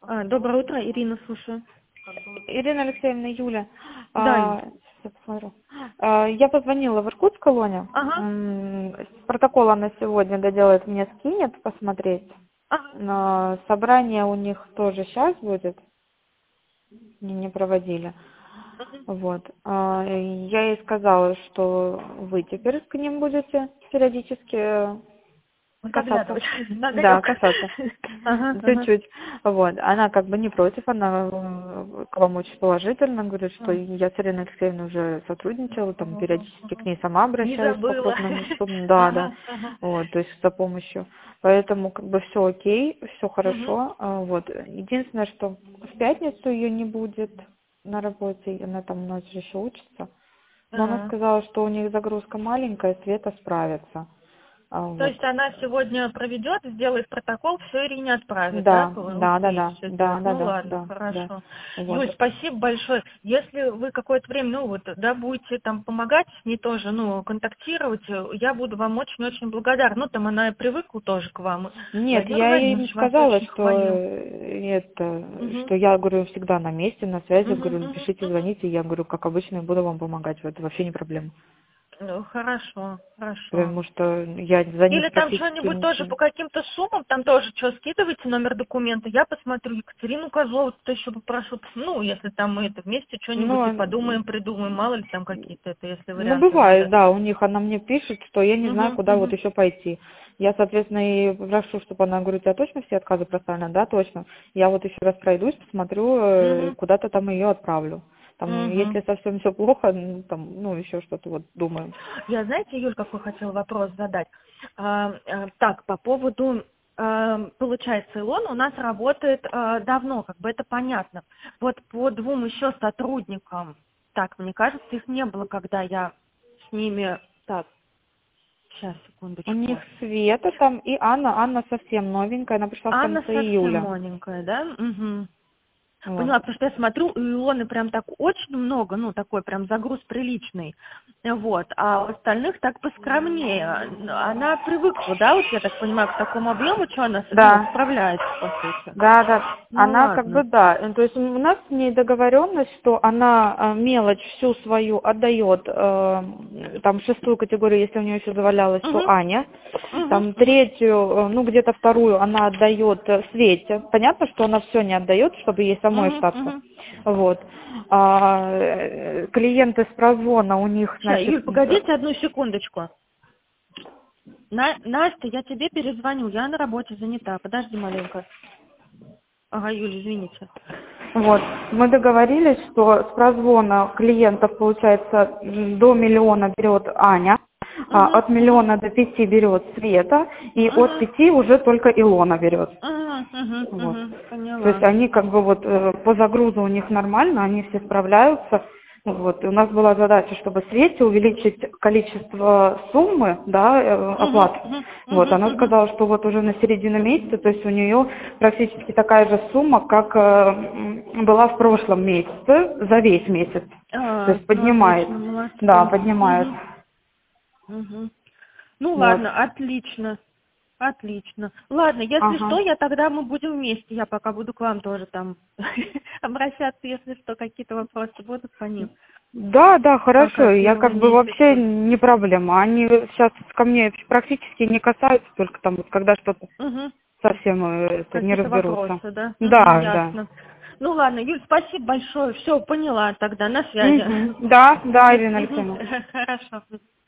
Доброе утро, Ирина, слушаю. Ирина Алексеевна, Юля, Да. сейчас посмотрю. Я позвонила в Иркутск колоне. Ага. Протокол она сегодня доделает, мне скинет посмотреть. Ага. Но собрание у них тоже сейчас будет. Не проводили. Вот. Я ей сказала, что вы теперь к ним будете периодически касаться. Заглядывать. Да, касаться. Ага. Чуть-чуть. Вот. Она как бы не против, она к вам очень положительно говорит, что я с Ириной Алексеевной уже сотрудничала, там периодически к ней сама Не обращаюсь по забыла. крупным суммам. Да, да. Вот, то есть за помощью. Поэтому как бы все окей, все хорошо. Вот. Единственное, что в пятницу ее не будет на работе, она там у нас же еще учится. Но она сказала, что у них загрузка маленькая, Света справится. То Вот. есть она сегодня проведет, сделает протокол, все Ирине отправит, да? Да, да, да, Окей, да, все да, сделает. да, Ну да, ладно, да, да. хорошо. Вот. Юль, спасибо большое. Если вы какое-то время, ну вот, да, будете там помогать с ней тоже, ну, контактировать, я буду вам очень-очень благодарна. Ну, там она и привыкла тоже к вам. Нет, Владимир я Владимирович им вас сказала, очень что хвалил. что я говорю всегда на месте, на связи, говорю, Мгм. напишите, звоните, я говорю, как обычно, буду вам помогать, это вообще не проблема. Ну, хорошо, хорошо. Потому что я за них Или там практически что-нибудь тоже ничего. по каким-то суммам, там тоже что, скидывайте номер документа, я посмотрю, Екатерину Козлову то еще попрошу, ну, если там мы это вместе что-нибудь и Ну, подумаем, придумаем, мало ли там какие-то это, если ну, варианты бывает, выдать. да, у них она мне пишет, что я не знаю, куда вот Мгм. еще пойти. Я, соответственно, и прошу, чтобы она говорит, я точно все отказы проставлена, да, точно. Я вот еще раз пройдусь, посмотрю, Мгм. куда-то там ее отправлю. Там, Мгм. если совсем все плохо, ну, там, ну, еще что-то вот думаем. Я, знаете, Юль, какой хотела вопрос задать? Так, по поводу, получается, Илона у нас работает давно, как бы это понятно. Вот по двум еще сотрудникам, так, мне кажется, их не было, когда я с ними... Так, сейчас, У них секундочку. Света там и Анна. Анна совсем новенькая, она пришла в Анна конце совсем июля. маленькая, да? Угу. Вот. Поняла, потому что я смотрю, у Илоны прям так очень много, ну, такой прям загруз приличный, вот, а у остальных так поскромнее. Она привыкла, да, вот я так понимаю, к такому объему, что она, ну, Да. справляется, по сути. Да, да. Ну, Она как бы ладно. да. То есть у нас с ней договоренность, что она мелочь всю свою отдает, там шестую категорию, если у нее еще завалялось, то Угу, Аня. угу, Там угу. третью, ну где-то вторую она отдает Свете. Понятно, что она все не отдает, чтобы ей самой Угу, остаться. угу. Вот. Клиенты с прозвона у них, Сейчас, значит, Юль, погодите одну секундочку. Настя, я тебе перезвоню, я на работе занята, подожди маленько. Ага, Юль, извините. вот. Мы договорились, что с прозвона клиентов, получается, до миллиона берет Аня, Угу, от угу, миллиона до 5 берет Света, и от угу. 5 уже только Илона берет. Вот. То есть Поняла. они как бы вот по загрузу у них нормально, они все справляются. Вот. И у нас была задача, чтобы Свете увеличить количество суммы, да, Мгм, оплат. мгм, Вот. мгм, Она мгм. сказала, что вот уже на середину месяца, то есть у нее практически такая же сумма, как была в прошлом месяце, за весь месяц. То есть Ну поднимает. отлично, Да, молодцы. поднимает. Мгм, мгм. Ну Вот. ладно, отлично, отлично. Ладно, если Ага. что, мы будем вместе, я пока буду к вам тоже там обращаться, если что, какие-то вопросы будут по ним, Да, да, пока хорошо. Я первые как бы вообще месяцы. не проблема. Они сейчас ко мне практически не касаются, только там вот когда что-то Мгм. совсем это, не Какие-то разберутся. вопросы, да? Да, да. Ясно. Ну ладно, Юль, спасибо большое, все, поняла тогда, на связи. Мгм. Да, да, Мгм, Ирина мгм. Алексеевна. Хорошо.